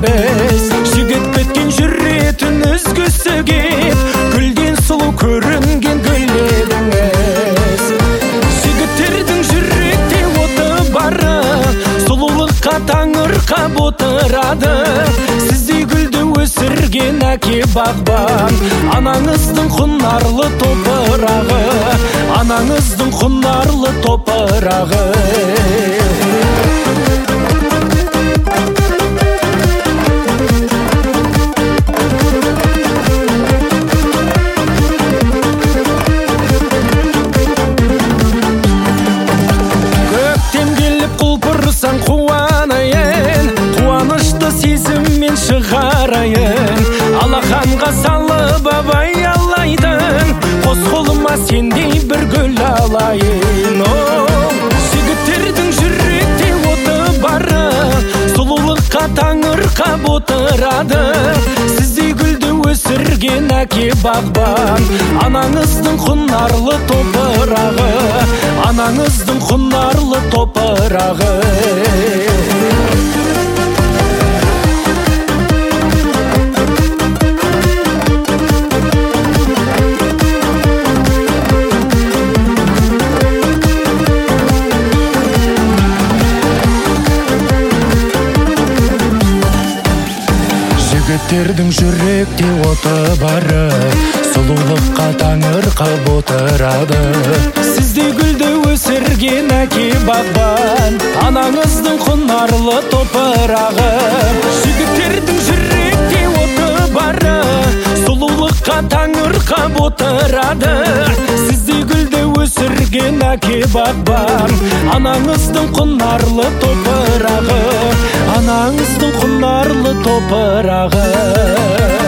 емес. Жігіт біткен жүретін үзгісі кеп, гүлден сұлу көрінген гүл едіңіз. Жігіттердің жүректе оты бары, сұлулыққа таңырқап отырады. Сіздей гүлді өсірген әке бағбан, анаңыздың құнарлы топырағы, анаңыздың құнарлы топырағы. Көктем келіп құлпырсаң қуанайын, қуанышты сезіммен шығарайын. Алақанға салып абай алайдың, қос қолыма сендей бір гүл алайын. Жігіттердің жүректе оты бары, сұлулыққа таңырқап отырады. Сіздей гүлді өсірген әке бағбан, анаңыздың құнарлы топырағы, анаңыздың құнарлы топырағы. Жігіттердің жүректе оты бары, сұлулыққа таңырқап отырады. Сіздей гүлді өсірген әке бағбан, анаңыздың құнарлы топырағы. Жігіттердің жүректе оты бары, сұлулыққа таңырқап отырады. Сіздей гүлді өсірген әке бағбан, анаңыздың құнарлы топырағы, анаңыздың құнарлы топырағы.